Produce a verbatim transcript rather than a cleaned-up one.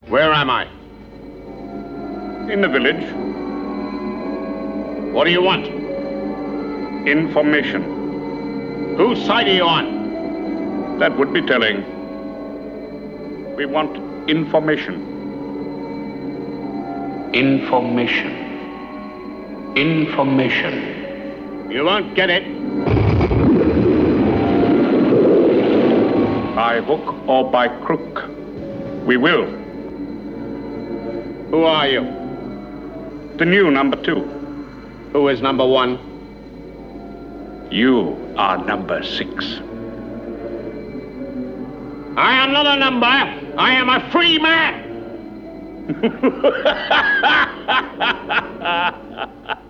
Where am I? In the village. What do you want? Information. Whose side are you on? That would be telling. We want information. Information. Information. You won't get it. By hook or by crook, we will. Who are you? The new number two. Who is number one? You are number six. I am not a number. I am a free man.